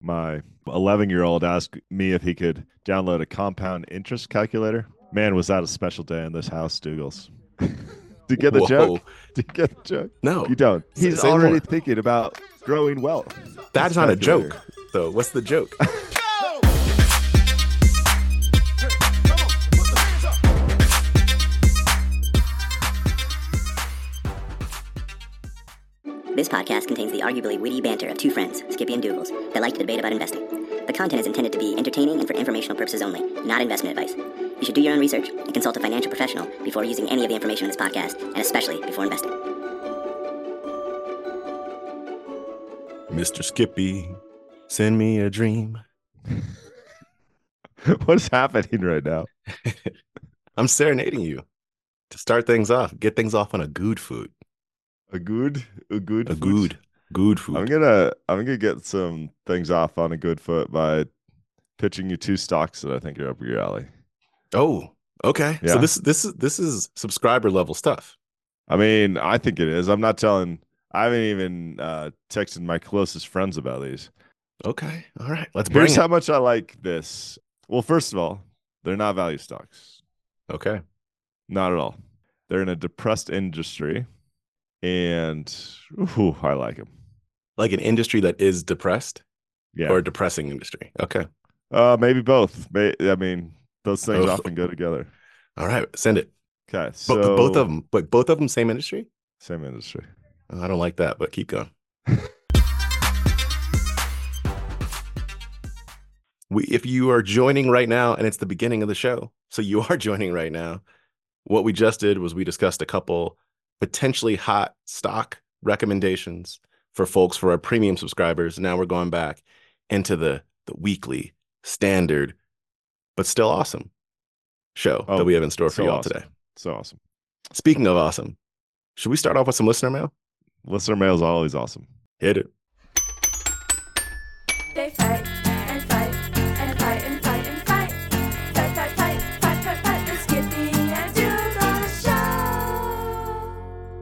my 11-year-old asked me if he could download a compound interest calculator. Man, was that a special day in this house, Dougals. Do you get the joke? Whoa. Do you get the joke? No. You don't. He's Say already more. thinking about growing wealth. That's This not a calculator. joke, though. What's the joke? This podcast contains the arguably witty banter of two friends, Skippy and Dougals, that like to debate about investing. The content is intended to be entertaining and for informational purposes only, not investment advice. You should do your own research and consult a financial professional before using any of the information in this podcast, and especially before investing. Mr. Skippy, send me a dream. What's happening right now? I'm serenading you to start things off. Get things off on a good foot. A good A foot? good food. I'm gonna get some things off on a good foot by pitching you two stocks that I think are up your alley. Oh, okay. Yeah. So this is subscriber level stuff. I mean, I think it is. I'm not telling. I haven't even texted my closest friends about these. Okay. All right. Let's bring Here's it. how much I like this. Well, first of all, they're not value stocks. Okay. Not at all. They're in a depressed industry, and I like them. Like an industry that is depressed Yeah. or a depressing industry. Okay. Maybe both. I mean, those things Oh. often go together. All right. Send it. Okay, so Both of them. But both of them same industry? same industry. Oh, I don't like that, but keep going. If you are joining right now, and it's the beginning of the show, so you are joining right now, what we just did was we discussed a couple potentially hot stock recommendations for folks for our premium subscribers. Now we're going back into the weekly standard, but still awesome show that we have in store for so y'all awesome. today. So awesome. Speaking of awesome, should we start off with some listener mail? Listener mail is always awesome. Hit it. They fight and fight and fight and fight and fight. Fight, fight, fight, fight, fight, fight. The Skippy and Douglas Show.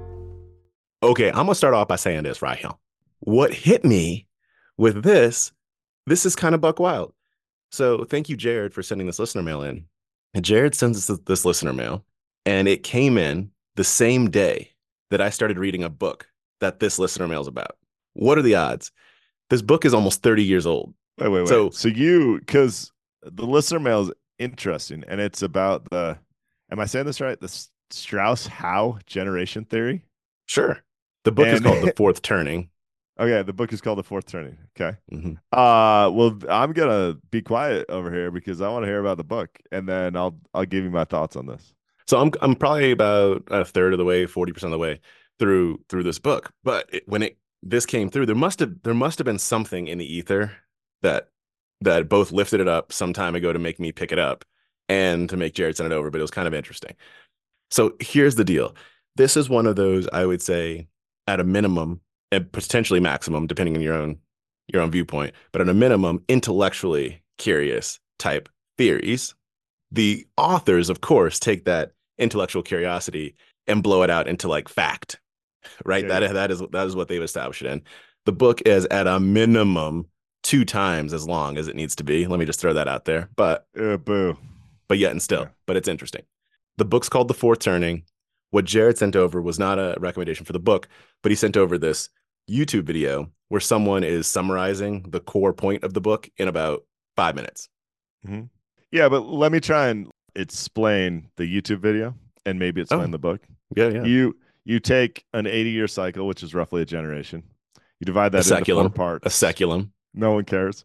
Okay, I'm gonna start off by saying this right here. What hit me with this is kind of buck wild. So thank you, Jared, for sending this listener mail in. And Jared sends us this listener mail, and it came in the same day that I started reading a book that this listener mail is about. What are the odds? This book is almost 30 years old. Wait. So- So because the listener mail is interesting, and it's about am I saying this right? The Strauss-Howe generation theory. Sure. The book is And- called The Fourth Turning. Okay, the book is called The Fourth Turning. Okay. Mhm. Well, I'm gonna be quiet over here because I want to hear about the book, and then I'll give you my thoughts on this. So I'm probably about a third of the way, 40% of the way through this book. But when this came through, there must have been something in the ether that both lifted it up some time ago to make me pick it up and to make Jared send it over. But it was kind of interesting. So here's the deal. This is one of those, I would say, at a minimum and potentially maximum, depending on your own viewpoint, but at a minimum, intellectually curious type theories. The authors, of course, take that intellectual curiosity and blow it out into like fact, right? Yeah. That is what they've established it in. The book is at a minimum 2 times as long as it needs to be. Let me just throw that out there. But Boo. yet and still, Yeah. but it's interesting. The book's called The Fourth Turning. What Jared sent over was not a recommendation for the book, but he sent over this YouTube video where someone is summarizing the core point of the book in about 5 minutes. Yeah, but let me try and explain the YouTube video and maybe explain Oh. the book. Yeah. You take an 80-year cycle, which is roughly a generation. You divide that A into 4 seculum. parts. A seculum. No one cares.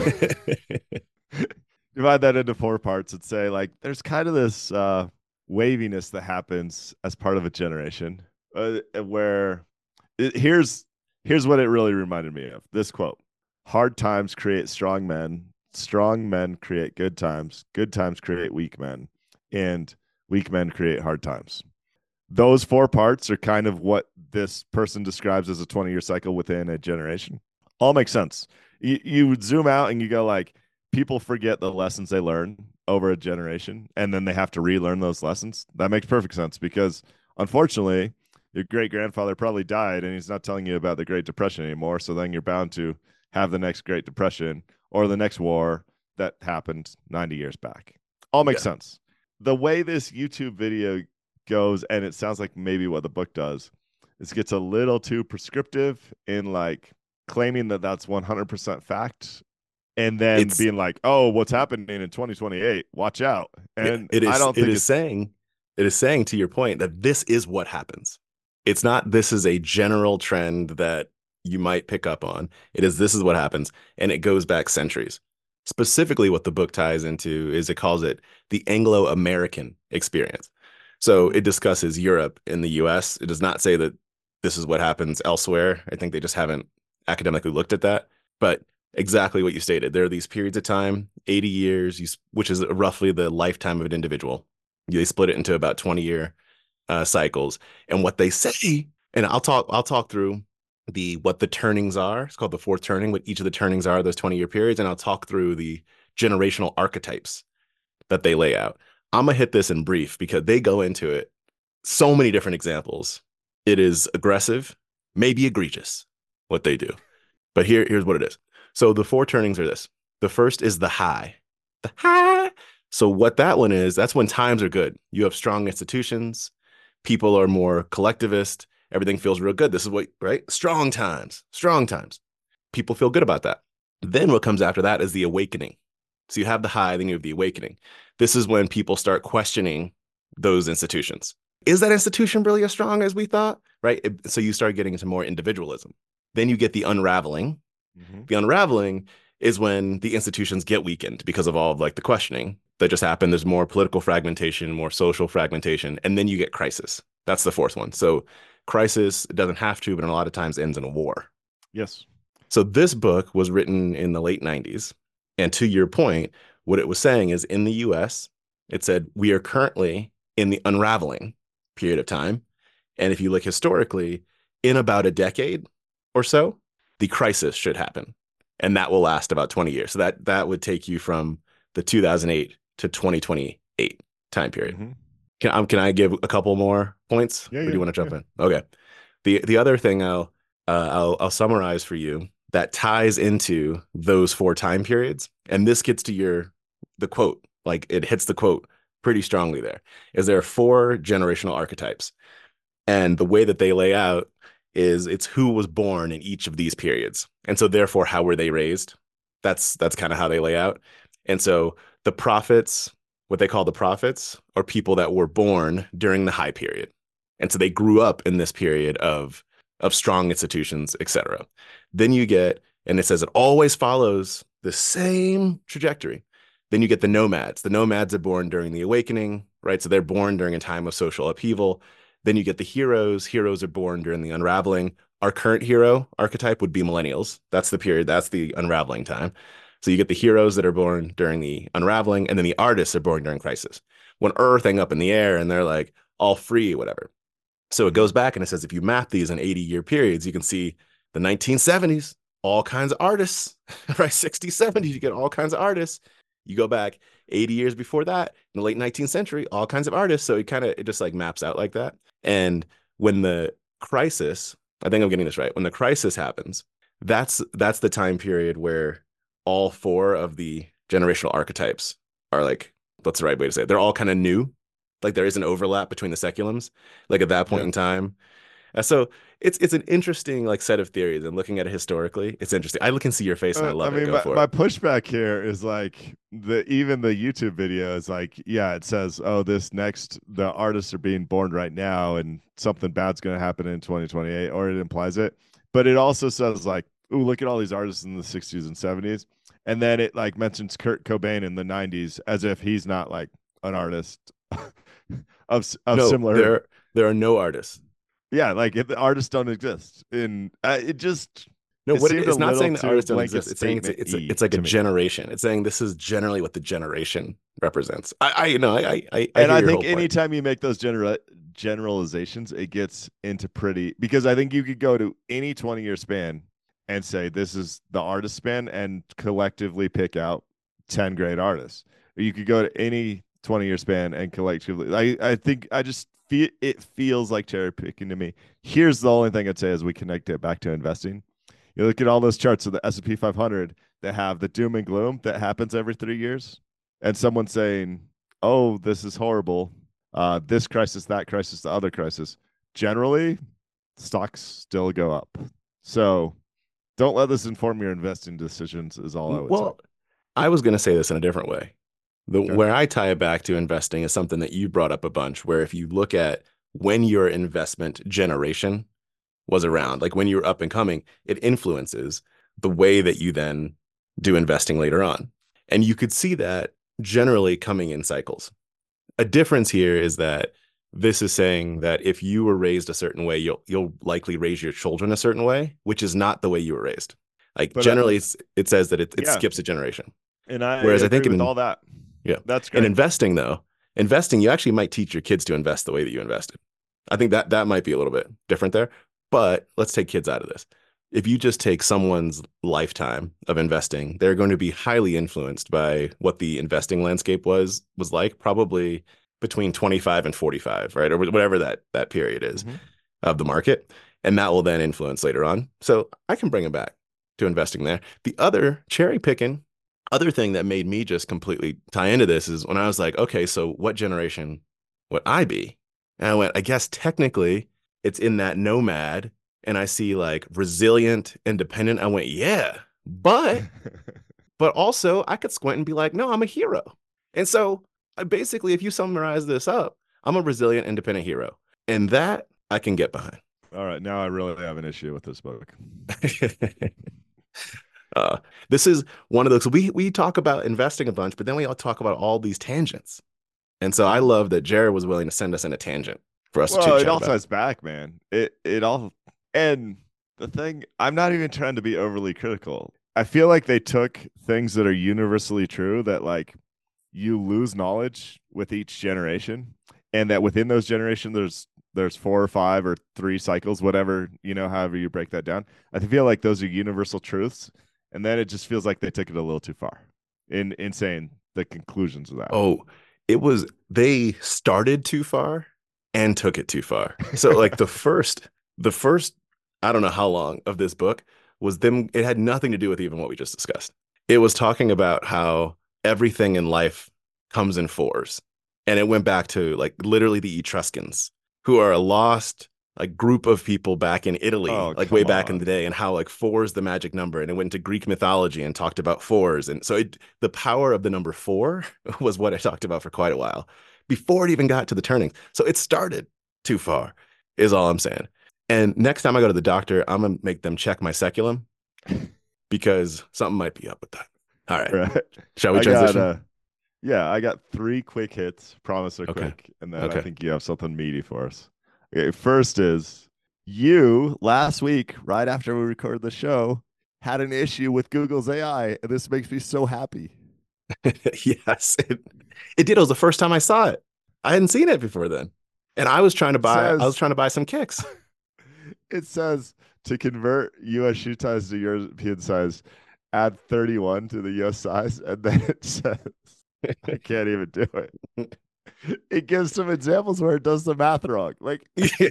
Divide that into 4 parts and say, like, there's kind of this waviness that happens as part of a generation where here's what it really reminded me of. This quote: hard times create strong men create good times create weak men, and weak men create hard times. Those 4 parts are kind of what this person describes as a 20-year cycle within a generation. All makes sense. You zoom out and you go like, people forget the lessons they learn over a generation, and then they have to relearn those lessons. That makes perfect sense because, unfortunately, your great grandfather probably died, and he's not telling you about the Great Depression anymore. So then you're bound to have the next Great Depression or the next war that happened 90 years back. All makes sense. The way this YouTube video goes, and it sounds like maybe what the book does, is gets a little too prescriptive in like claiming that that's 100% fact, and then being like, oh, what's happening in 2028? Watch out. And I don't think it is saying to your point that this is what happens. It's not this is a general trend that you might pick up on. This is what happens. And it goes back centuries. Specifically, what the book ties into is it calls it the Anglo-American experience. So it discusses Europe and the US. It does not say that this is what happens elsewhere. I think they just haven't academically looked at that. But exactly what you stated. There are these periods of time, 80 years, which is roughly the lifetime of an individual. They split it into about 20-year cycles. And what they say, and I'll talk through what the turnings are. It's called the fourth turning, what each of the turnings are, those 20-year periods. And I'll talk through the generational archetypes that they lay out. I'm going to hit this in brief because they go into it. So many different examples. It is aggressive, maybe egregious, what they do. But here's what it is. So the four turnings are this. The first is the high. The high. So what that one is, that's when times are good. You have strong institutions. People are more collectivist. Everything feels real good. This is what, right? Strong times. People feel good about that. Then what comes after that is the awakening. So you have the high, then you have the awakening. This is when people start questioning those institutions. Is that institution really as strong as we thought? Right? So you start getting into more individualism. Then you get the unraveling. Mm-hmm. The unraveling is when the institutions get weakened because of all of like the questioning that just happened. There's more political fragmentation, more social fragmentation, and then you get crisis. That's the fourth one. So crisis, it doesn't have to, but a lot of times ends in a war. Yes. So this book was written in the late 90s. And to your point, what it was saying is in the US, it said, we are currently in the unraveling period of time. And if you look historically, in about a decade or so, the crisis should happen. And that will last about 20 years. So that would take you from the 2008 to 2028 time period. Mm-hmm. Can I give a couple more points? Yeah, or do you want to jump in? Okay. The other thing I'll summarize for you that ties into those four time periods, and this gets to the quote, like it hits the quote pretty strongly there, is there are four generational archetypes. And the way that they lay out is it's who was born in each of these periods. And so therefore, how were they raised? That's kind of how they lay out. And so the prophets, what they call the prophets, are people that were born during the high period. And so they grew up in this period of strong institutions, etc. Then you get, and it says it always follows the same trajectory. Then you get the nomads. The nomads are born during the awakening, right? So they're born during a time of social upheaval. Then you get the heroes. Heroes are born during the unraveling. Our current hero archetype would be millennials. That's the period. That's the unraveling time. So you get the heroes that are born during the unraveling, and then the artists are born during crisis. When earthing up in the air and they're like all free, whatever. So it goes back and it says, if you map these in 80-year periods, you can see the 1970s, all kinds of artists, right? 60s, 70s, you get all kinds of artists. You go back 80 years before that, in the late 19th century, all kinds of artists. So it just like maps out like that. And when the crisis, I think I'm getting this right, when the crisis happens, that's the time period where all four of the generational archetypes are like, what's the right way to say it? They're all kind of new. Like there is an overlap between the seculums, like at that point in time. So it's an interesting like set of theories, and looking at it historically, it's interesting. I can see your face and I love it. My pushback here is like even the YouTube video is like, yeah, it says, oh, the artists are being born right now and something bad's going to happen in 2028, or it implies it. But it also says like, ooh, look at all these artists in the 60s and 70s. And then it like mentions Kurt Cobain in the 90s as if he's not like an artist similar. There are no artists. Yeah, like if the artists don't exist, in it's not saying that artists don't exist. It's saying it's like a generation. It's saying this is generally what the generation represents. I think anytime you make those generalizations, it gets into because I think you could go to any 20-year span and say this is the artist span and collectively pick out 10 great artists. Or you could go to any 20-year span and collectively. I think it feels like cherry picking to me. Here's the only thing I'd say as we connect it back to investing You look at all those charts of the S&P 500 that have the doom and gloom that happens every 3 years, and someone saying, "Oh, this is horrible. This crisis, that crisis, the other crisis." Generally, stocks still go up. So don't let this inform your investing decisions. Is all I would say. Well, I was going to say this in a different way. Okay. Where I tie it back to investing is something that you brought up a bunch, where if you look at when your investment generation was around, like when you were up and coming, it influences the way that you then do investing later on. And you could see that generally coming in cycles. A difference here is that this is saying that if you were raised a certain way, you'll likely raise your children a certain way, which is not the way you were raised. Like But, generally, it says that it yeah. skips a generation. And I Whereas I agree think with in- all that. Yeah. That's In great. investing, though, you actually might teach your kids to invest the way that you invested. I think that might be a little bit different there. But let's take kids out of this. If you just take someone's lifetime of investing, they're going to be highly influenced by what the investing landscape was like, probably between 25 and 45, right? Or whatever that period is Mhm. of the market. And that will then influence later on. So I can bring it back to investing there. The other cherry picking, other thing that made me just completely tie into this is when I was like, okay, so what generation would I be? And I went, I guess technically it's in that nomad, and I see like resilient, independent. I went, yeah, but also I could squint and be like, no, I'm a hero. And so I basically, if you summarize this up, I'm a resilient, independent hero. And that I can get behind. All right, now I really have an issue with this book. This is one of those, we talk about investing a bunch, but then we all talk about all these tangents. And so I love that Jared was willing to send us in a tangent for us to Well, chit it chat all about. ties back, man. It all, and the thing, I'm not even trying to be overly critical. I feel like they took things that are universally true, that like you lose knowledge with each generation, and that within those generations there's 4 or 5 or 3 cycles, whatever, however you break that down. I feel like those are universal truths, and then it just feels like they took it a little too far in saying the conclusions of that. Oh, they started too far and took it too far. So like the first, I don't know how long of this book was them. It had nothing to do with even what we just discussed. It was talking about how everything in life comes in fours. And it went back to like literally the Etruscans, who are a lost like group of people back in Italy, Oh, like way come back in on. the day, and how like 4 is the magic number. And it went into Greek mythology and talked about 4s. And so the power of the number 4 was what I talked about for quite a while before it even got to the turning. So it started too far, is all I'm saying. And next time I go to the doctor, I'm gonna make them check my speculum because something might be up with that. All right. Right. Shall we I transition? I got 3 quick hits. Promise they're Okay. quick, and then I Okay. think you have something meaty for us. Okay, first is you last week, right after we recorded the show, had an issue with Google's AI, and this makes me so happy. Yes, it did. It was the first time I saw it. I hadn't seen it before then. And I was trying to buy some kicks. It says to convert US shoe size to European size, add 31 to the US size, and then it says I can't even do it. It gives some examples where it does the math wrong. Like,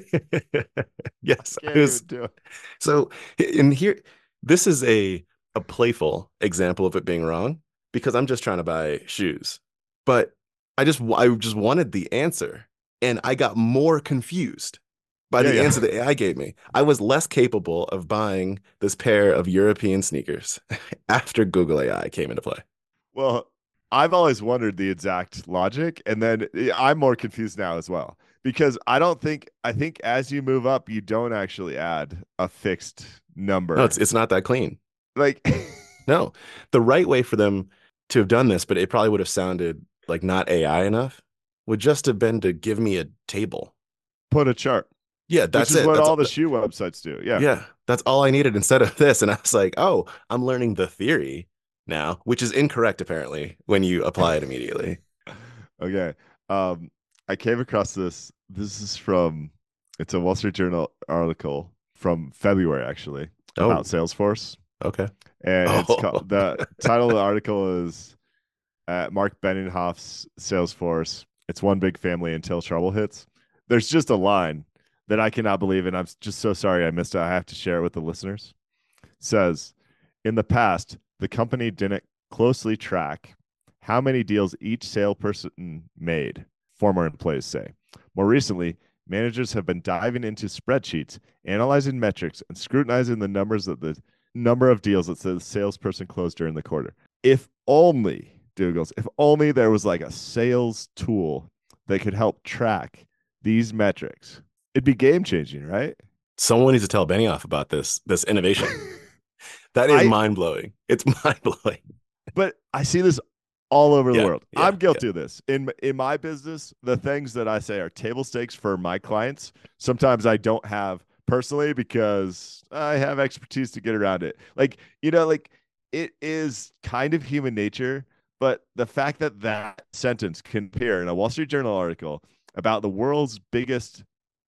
Yes, can't even do it. so in here, this is a playful example of it being wrong because I'm just trying to buy shoes. But I just wanted the answer, and I got more confused by the Yeah. answer the AI gave me. I was less capable of buying this pair of European sneakers after Google AI came into play. Well, I've always wondered the exact logic, and then I'm more confused now as well, because I think as you move up, you don't actually add a fixed number. No, it's not that clean. Like, No, the right way for them to have done this, but it probably would have sounded like not AI enough, would just have been to give me a table. put a chart, Yeah, that's which is it. what That's all the shoe websites do. Yeah. Yeah, that's all I needed instead of this. And I was like, oh, I'm learning the theory now, which is incorrect apparently when you apply it immediately. Okay. I came across this. This is it's a Wall Street Journal article from February, actually, Oh. about Salesforce. Okay. And it's Oh. called, the title of the article is Mark Benioff's Salesforce. It's one big family until trouble hits. There's just a line that I cannot believe, and I'm just so sorry I missed it. I have to share it with the listeners. says, in the past, the company didn't closely track how many deals each salesperson made, former employees say. More recently, managers have been diving into spreadsheets, analyzing metrics, and scrutinizing the number of deals that the salesperson closed during the quarter. If only, Douglas, if only there was like a sales tool that could help track these metrics, it'd be game changing, right? Someone needs to tell Benioff about this innovation. That is mind blowing. It's mind blowing. But I see this all over the world. Yeah, I'm guilty of this. In my business, the things that I say are table stakes for my clients. Sometimes I don't have personally because I have expertise to get around it. Like, like it is kind of human nature, but the fact that that sentence can appear in a Wall Street Journal article about the world's biggest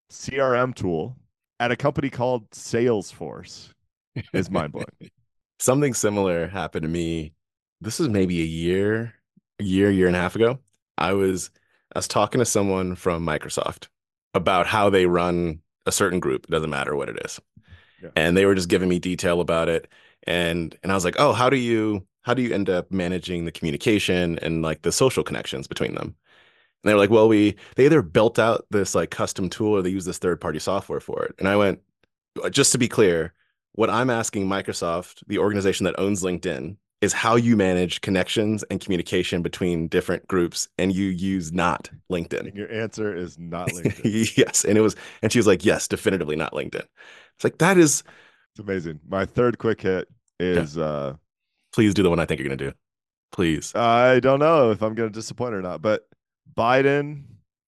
CRM tool at a company called Salesforce is mind blowing. Something similar happened to me. This was maybe a year and a half ago. I was talking to someone from Microsoft about how they run a certain group. It doesn't matter what it is. Yeah. And they were just giving me detail about it. And I was like, oh, how do you end up managing the communication and like the social connections between them? And they were like, well, they either built out this like custom tool or they use this third-party software for it. And I went, just to be clear, what I'm asking Microsoft, the organization that owns LinkedIn, is how you manage connections and communication between different groups, and you use not LinkedIn. And your answer is not LinkedIn. Yes. And she was like, yes, definitively not LinkedIn. It's like, it's amazing. My third quick hit is please do the one I think you're gonna do. Please. I don't know if I'm gonna disappoint or not, but the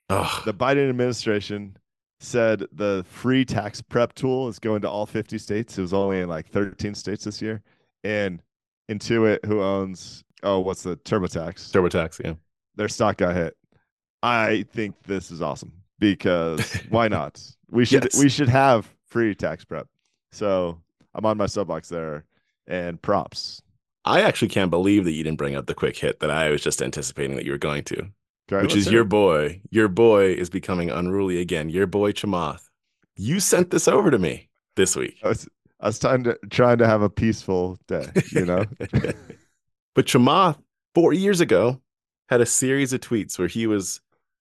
Biden administration said the free tax prep tool is going to all 50 states. It was only in like 13 states this year. And Intuit, who owns what's the TurboTax, yeah, their stock got hit. I think this is awesome because why not? We should have free tax prep. So I'm on my soapbox there, and props. I actually can't believe that you didn't bring up the quick hit that I was just anticipating that you were going to, which is your boy. Your boy is becoming unruly again. Your boy Chamath. You sent this over to me this week. I was trying to have a peaceful day, But Chamath 4 years ago had a series of tweets where he was,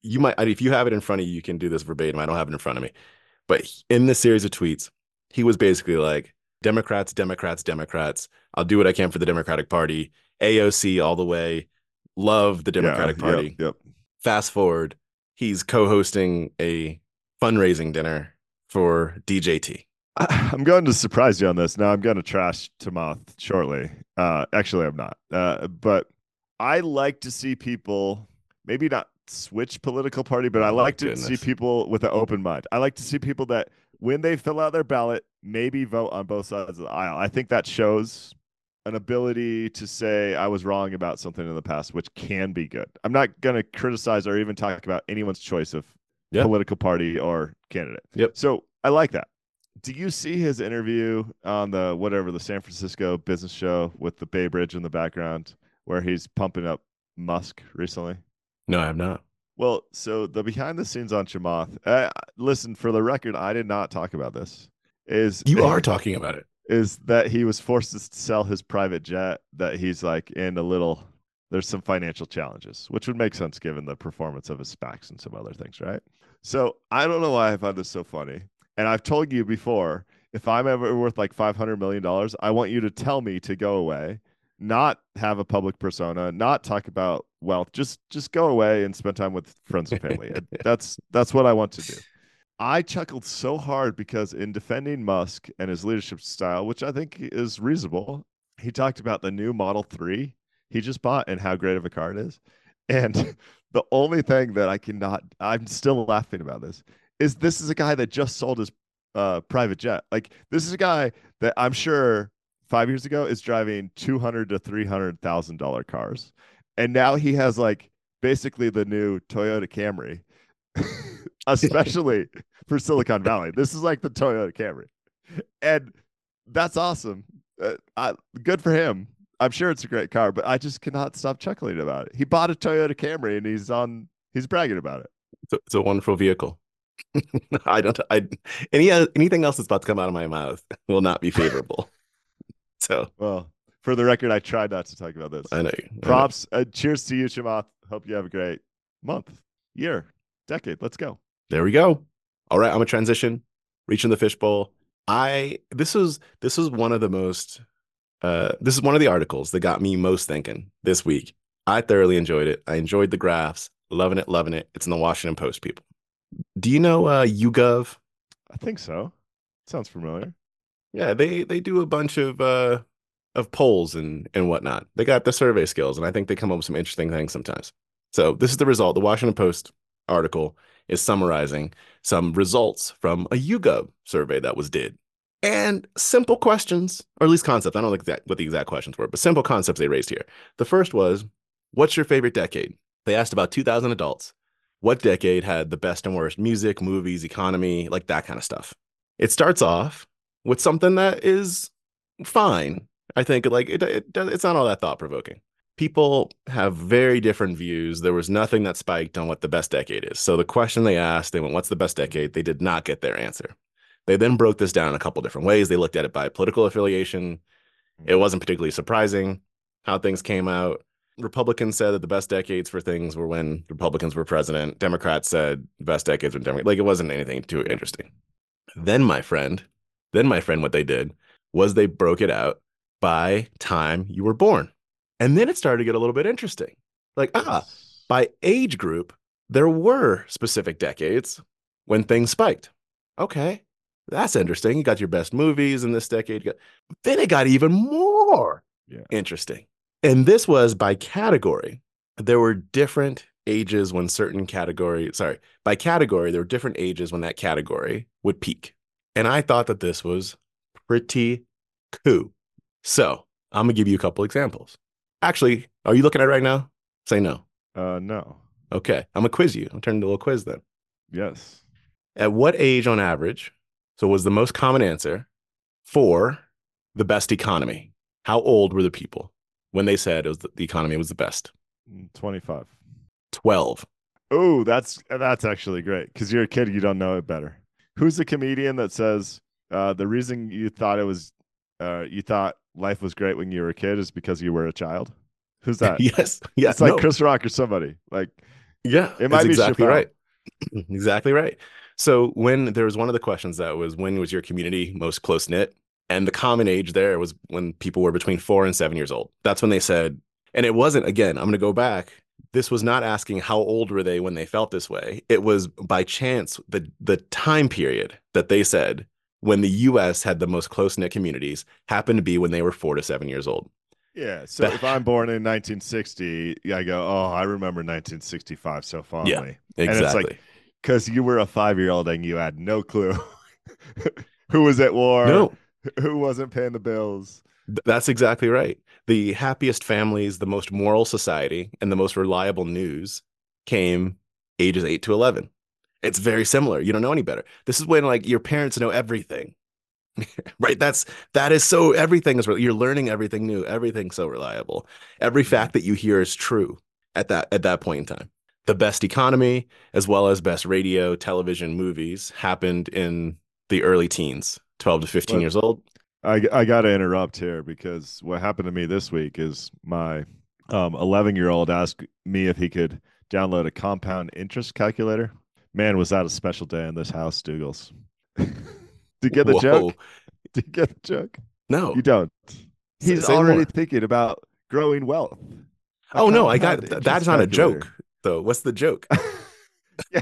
if you have it in front of you, you can do this verbatim. I don't have it in front of me. But in the series of tweets, he was basically like, Democrats, Democrats, Democrats. I'll do what I can for the Democratic Party. AOC all the way. Love the Democratic Party. Yep. Fast forward, he's co-hosting a fundraising dinner for DJT. I'm going to surprise you on this. Now I'm going to trash Chamath shortly. Actually, I'm not. But I like to see people maybe not switch political party, but I like to see people with an open mind. I like to see people that when they fill out their ballot, maybe vote on both sides of the aisle. I think that shows an ability to say I was wrong about something in the past, which can be good. I'm not going to criticize or even talk about anyone's choice of political party or candidate. Yep. So I like that. Do you see his interview on the San Francisco business show with the Bay Bridge in the background where he's pumping up Musk recently? No, I have not. Well, so the behind the scenes on Chamath, listen, for the record, I did not talk about this. You are talking about it. Is that he was forced to sell his private jet, that he's like there's some financial challenges, which would make sense given the performance of his SPACs and some other things, right? So I don't know why I find this so funny. And I've told you before, if I'm ever worth like $500 million, I want you to tell me to go away, not have a public persona, not talk about wealth, just go away and spend time with friends and family. That's what I want to do. I chuckled so hard because in defending Musk and his leadership style, which I think is reasonable, he talked about the new Model 3 he just bought and how great of a car it is. And the only thing that I'm still laughing about this is a guy that just sold his private jet. Like, this is a guy that I'm sure 5 years ago is driving $200,000 to $300,000 cars. And now he has like basically the new Toyota Camry, especially for Silicon Valley. This is like the Toyota Camry. And that's awesome. Good for him. I'm sure it's a great car, but I just cannot stop chuckling about it. He bought a Toyota Camry and he's bragging about it. It's a wonderful vehicle. Anything else that's about to come out of my mouth will not be favorable. So Well, for the record, I tried not to talk about this. I know. Props. Cheers to you, Chamath. Hope you have a great month, year, decade. Let's go. There we go. All right, I'm gonna transition. Reaching the fishbowl. This was one of the most this is one of the articles that got me most thinking this week. I thoroughly enjoyed it. I enjoyed the graphs. Loving it, loving it. It's in the Washington Post, people. Do you know YouGov? I think so. Sounds familiar. Yeah, they do a bunch of polls and whatnot. They got the survey skills, and I think they come up with some interesting things sometimes. So this is the result. The Washington Post article is summarizing some results from a YouGov survey that was did. And simple questions, or at least concepts. I don't know what the exact questions were, but simple concepts they raised here. The first was, what's your favorite decade? They asked about 2,000 adults. What decade had the best and worst music, movies, economy, like that kind of stuff? It starts off with something that is fine. I think like it's not all that thought provoking. People have very different views. There was nothing that spiked on what the best decade is. So the question they asked, they went, what's the best decade? They did not get their answer. They then broke this down a couple different ways. They looked at it by political affiliation. It wasn't particularly surprising how things came out. Republicans said that the best decades for things were when Republicans were president. Democrats said the best decades when Democrats. Like, it wasn't anything too interesting. Then my friend, what they did was they broke it out by time you were born. And then it started to get a little bit interesting. Like, by age group, there were specific decades when things spiked. Okay, that's interesting. You got your best movies in this decade. Then it got even more interesting. And this was by category. There were different ages when by category, there were different ages when that category would peak. And I thought that this was pretty cool. So I'm going to give you a couple examples. Actually, are you looking at it right now? Say no. No. Okay. I'm going to quiz you. I'm turning to a little quiz then. Yes. At what age on average, so was the most common answer for the best economy? How old were the people when they said the economy was the best? 25. 12. Oh, that's actually great because you're a kid, you don't know it better. Who's the comedian that says the reason you thought you thought life was great when you were a kid is because you were a child? Who's that? Yes. It's like Chris Rock or somebody. Like, yeah, it might be exactly Chappelle. Right. Exactly right. So when there was one of the questions that was, when was your community most close knit? And the common age there was when people were between 4 and 7 years old. That's when they said, and it wasn't, again, I'm going to go back. This was not asking how old were they when they felt this way. It was by chance the time period that they said when the U.S. had the most close-knit communities happened to be when they were 4 to 7 years old. Yeah. So if I'm born in 1960, I go, oh, I remember 1965 so fondly. Yeah, exactly. And it's like, because you were a 5-year-old and you had no clue who was at war, No. who wasn't paying the bills. That's exactly right. The happiest families, the most moral society, and the most reliable news came ages 8 to 11. It's very similar. You don't know any better. This is when like your parents know everything, right? That is so, everything is, you're learning everything new. Everything's so reliable. Every fact that you hear is true at that point in time. The best economy, as well as best radio, television, movies happened in the early teens, 12 to 15 years old. I got to interrupt here because what happened to me this week is my 11-year-old asked me if he could download a compound interest calculator. Man, was that a special day in this house, Dougals. Did you get the joke? Did you get the joke? No. You don't. He's already thinking about growing wealth. Oh, no, I got that's not a joke, though. What's the joke? Yeah.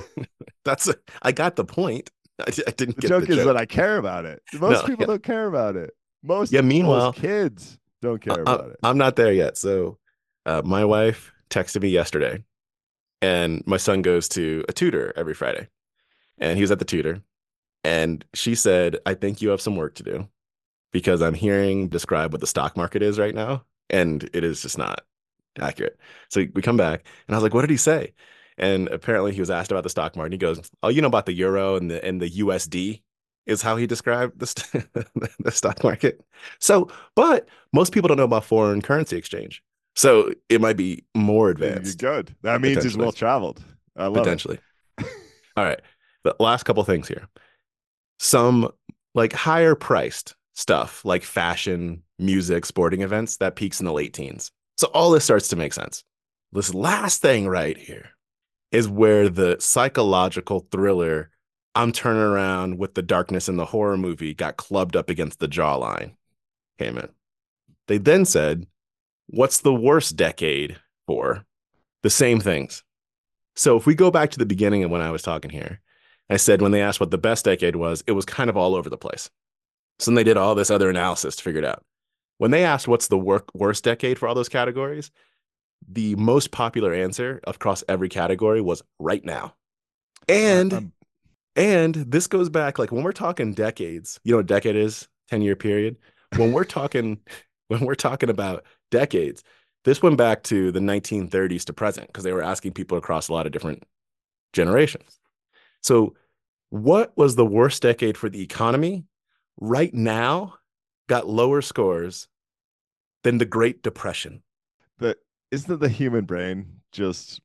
I got the point. I didn't get the joke. The joke is that I care about it. Most people don't care about it. Meanwhile, most kids don't care about it. I'm not there yet. So my wife texted me yesterday, and my son goes to a tutor every Friday, and he was at the tutor, and she said, I think you have some work to do because I'm hearing describe what the stock market is right now, and it is just not accurate. So we come back, and I was like, what did he say? And apparently he was asked about the stock market. He goes, oh, you know about the euro and the USD is how he described the stock market. So, but most people don't know about foreign currency exchange. So it might be more advanced. Good. That means he's well traveled. I love potentially. All right. The last couple things here. Some like higher priced stuff like fashion, music, sporting events, that peaks in the late teens. So all this starts to make sense. This last thing right here is where the psychological thriller, I'm turning around with the darkness in the horror movie, got clubbed up against the jawline, came in. They then said, what's the worst decade for? The same things. So if we go back to the beginning of when I was talking here, I said when they asked what the best decade was, it was kind of all over the place. So then they did all this other analysis to figure it out. When they asked what's the worst decade for all those categories, the most popular answer across every category was right now. And this goes back, like when we're talking decades, you know what a decade is? 10-year period. When we're talking about decades, this went back to the 1930s to present because they were asking people across a lot of different generations. So what was the worst decade for the economy? Right now got lower scores than the Great Depression. Isn't the human brain just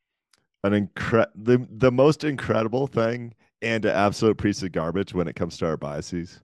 the most incredible thing and an absolute piece of garbage when it comes to our biases?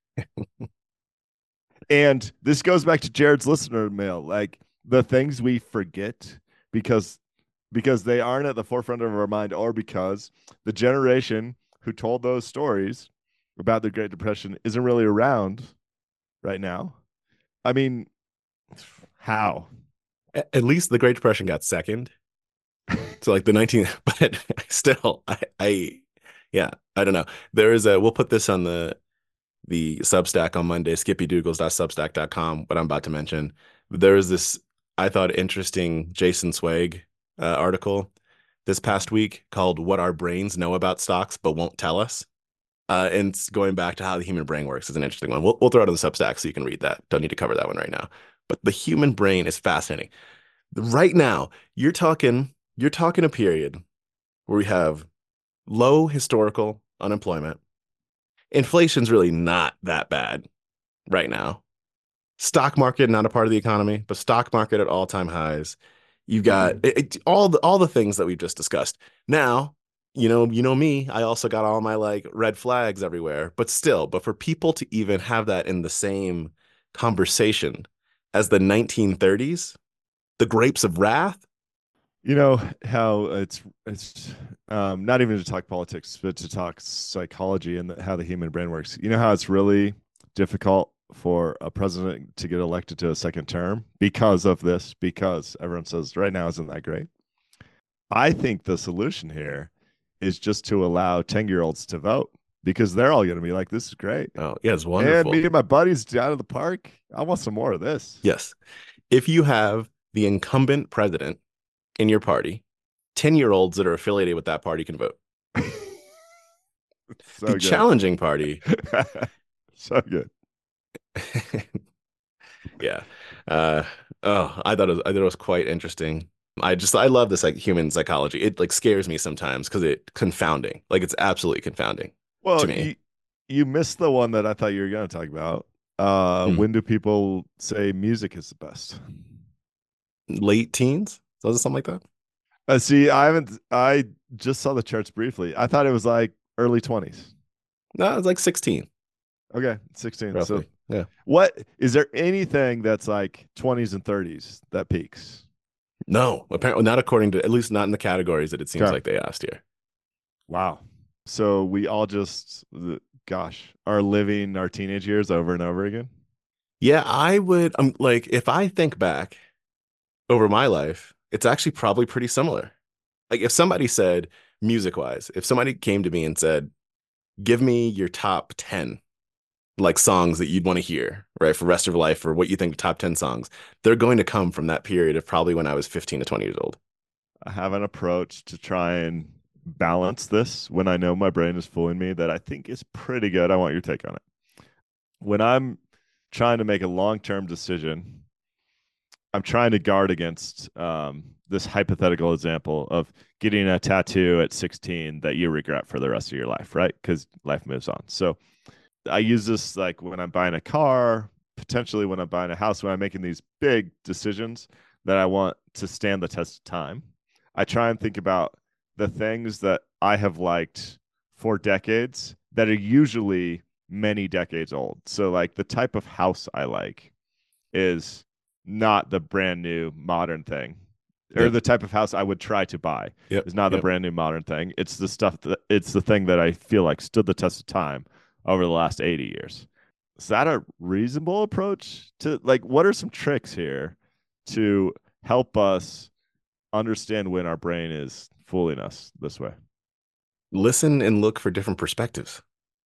And this goes back to Jared's listener mail, like the things we forget because they aren't at the forefront of our mind, or because the generation who told those stories about the Great Depression isn't really around right now. I mean, how? At least the Great Depression got second. So like the 19, but still, yeah, I don't know. There is we'll put this on the Substack on Monday, skippydougals.substack.com, what I'm about to mention. There is this, I thought, interesting Jason Zweig article this past week called What Our Brains Know About Stocks But Won't Tell Us. And it's going back to how the human brain works is an interesting one. We'll throw it on the Substack so you can read that. Don't need to cover that one right now. But the human brain is fascinating. Right now, you're talking a period where we have low historical unemployment. Inflation's really not that bad right now. Stock market, not a part of the economy, but stock market at all-time highs. You've got all the things that we've just discussed. Now, you know me, I also got all my like red flags everywhere, but for people to even have that in the same conversation as the 1930s, the grapes of wrath. You know how it's not even to talk politics, but to talk psychology and how the human brain works. You know how it's really difficult for a president to get elected to a second term because of this, because everyone says right now isn't that great. I think the solution here is just to allow 10-year-olds to vote, because they're all going to be like, this is great. Oh, yeah, it's wonderful. And me and my buddies down at the park, I want some more of this. Yes. If you have the incumbent president in your party, 10-year-olds that are affiliated with that party can vote. So the good. challenging party. So good. Yeah. I thought it was quite interesting. I love this like human psychology. It like scares me sometimes because it's confounding. Like it's absolutely confounding to me. You missed the one that I thought you were going to talk about. When do people say music is the best? Late teens? Was it something like that? See, I just saw the charts briefly. I thought it was like early 20s. No, it's like 16. Okay, 16. Roughly. So yeah. What is there anything that's like 20s and 30s that peaks? No, apparently not, according to, at least not in the categories that it seems like they asked here. Wow. So we all just, are living our teenage years over and over again? Yeah, I would. Like, if I think back over my life, it's actually probably pretty similar. Like if somebody said, music-wise, if somebody came to me and said, give me your top 10 like songs that you'd want to hear, right, for the rest of your life, or what you think the top 10 songs, they're going to come from that period of probably when I was 15 to 20 years old. I have an approach to try and balance this when I know my brain is fooling me that I think is pretty good. I want your take on it. When I'm trying to make a long-term decision, I'm trying to guard against this hypothetical example of getting a tattoo at 16 that you regret for the rest of your life, right? Because life moves on. So I use this like when I'm buying a car, potentially when I'm buying a house, when I'm making these big decisions that I want to stand the test of time. I try and think about the things that I have liked for decades that are usually many decades old. So like the type of house I like, is not the brand new modern thing, or Yep. the type of house I would try to buy Yep. is not the Yep. brand new modern thing. It's the thing that I feel like stood the test of time over the last 80 years. Is that a reasonable approach to, like, what are some tricks here to help us understand when our brain is fooling us this way? Listen and look for different perspectives.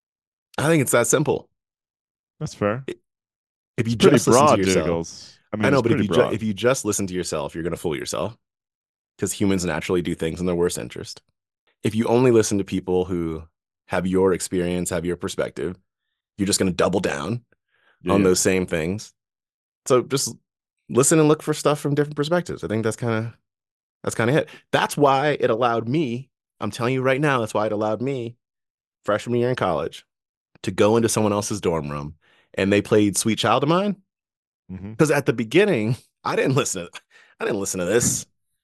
I think it's that simple. That's fair. If you Pretty just listen to broad, yourself, Dougals. I mean, I know, it's but if pretty you broad. if you just listen to yourself, you're going to fool yourself because humans naturally do things in their worst interest. If you only listen to people who have your experience, have your perspective, you're just going to double down on Yeah. those same things. So just listen and look for stuff from different perspectives. I think that's kind of it. That's why it allowed me, I'm telling you right now, that's why it allowed me freshman year in college to go into someone else's dorm room and they played Sweet Child of Mine. Mhm. Because at the beginning, I didn't listen to this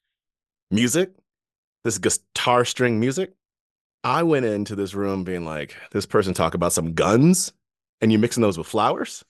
music, this guitar string music. I went into this room being like, this person talk about some guns and you're mixing those with flowers.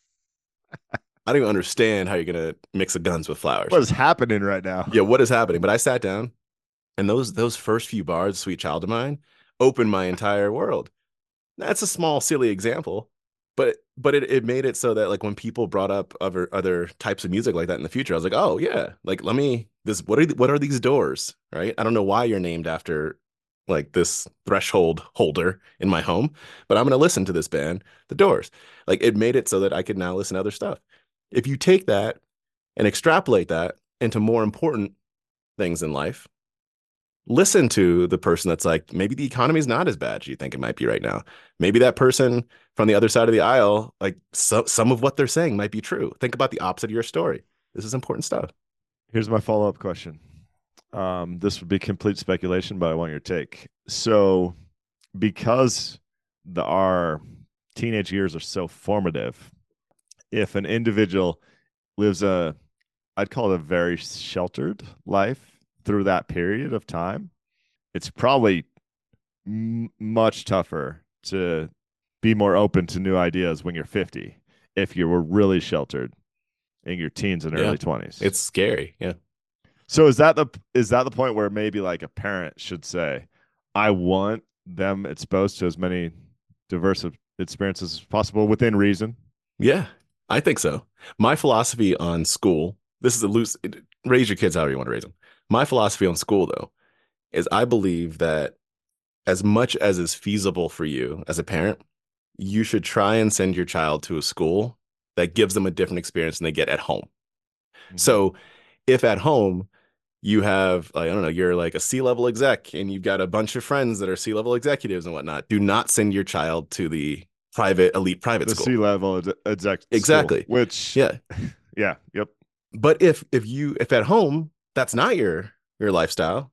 I don't even understand how you're gonna mix the guns with flowers. What is happening right now? Yeah, what is happening? But I sat down and those first few bars, Sweet Child of Mine, opened my entire world. That's a small, silly example, but it made it so that like when people brought up other types of music like that in the future, I was like, oh yeah, like what are these doors, right? I don't know why you're named after like this threshold holder in my home, but I'm gonna listen to this band, The Doors. Like it made it so that I could now listen to other stuff. If you take that and extrapolate that into more important things in life, listen to the person that's like, maybe the economy is not as bad as you think it might be right now. Maybe that person from the other side of the aisle, like some of what they're saying might be true. Think about the opposite of your story. This is important stuff. Here's my follow-up question. This would be complete speculation, but I want your take. So, because our teenage years are so formative, if an individual lives I'd call it a very sheltered life through that period of time, it's probably much tougher to be more open to new ideas when you're 50 if you were really sheltered in your teens and Yeah. early 20s. It's scary. Yeah. So is that the point where maybe like a parent should say, I want them exposed to as many diverse experiences as possible within reason? Yeah, I think so. My philosophy on school, this is raise your kids however you want to raise them. My philosophy on school, though, is I believe that as much as is feasible for you as a parent, you should try and send your child to a school that gives them a different experience than they get at home. Mm-hmm. So if at home you have, like, I don't know, you're like a C-level exec and you've got a bunch of friends that are C-level executives and whatnot, do not send your child to the elite private The school. C-level exec Exactly. school, which Yeah. yeah, yep. But if at home that's not your lifestyle,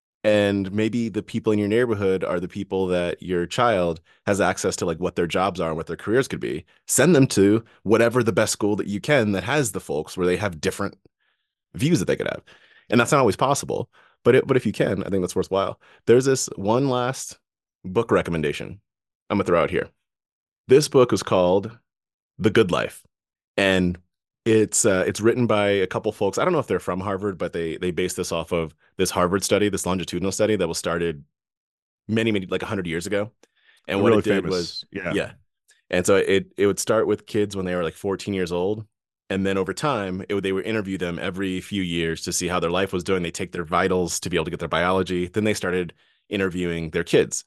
and maybe the people in your neighborhood are the people that your child has access to, like what their jobs are and what their careers could be, send them to whatever the best school that you can that has the folks where they have different views that they could have. And that's not always possible, but if you can, I think that's worthwhile. There's this one last book recommendation I'm gonna throw out here. This book is called The Good Life, and it's written by a couple folks. I don't know if they're from Harvard, but they based this off of this Harvard study, this longitudinal study that was started many like 100 years ago. And what really it did famous. was yeah. And so it would start with kids when they were like 14 years old, and then over time they would interview them every few years to see how their life was doing. They take their vitals to be able to get their biology. Then they started interviewing their kids,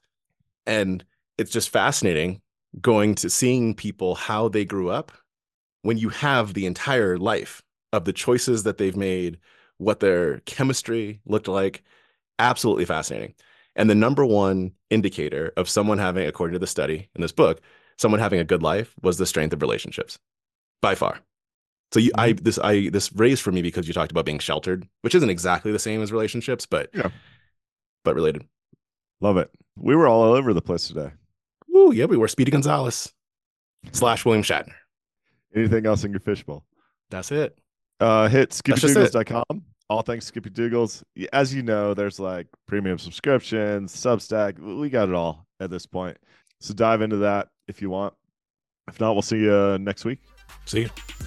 and it's just fascinating going to seeing people how they grew up when you have the entire life of the choices that they've made, what their chemistry looked like. Absolutely fascinating. And the number one indicator of someone having, according to the study in this book, someone having a good life was the strength of relationships, by far. So this raised for me because you talked about being sheltered, which isn't exactly the same as relationships, but related. Love it. We were all over the place today. Ooh, yeah, we were Speedy Gonzalez / William Shatner. Anything else in your fishbowl? That's it. Hit skippydougals.com. All thanks Skippy Dougals. As you know, there's like premium subscriptions, Substack. We got it all at this point. So dive into that if you want. If not, we'll see you next week. See you.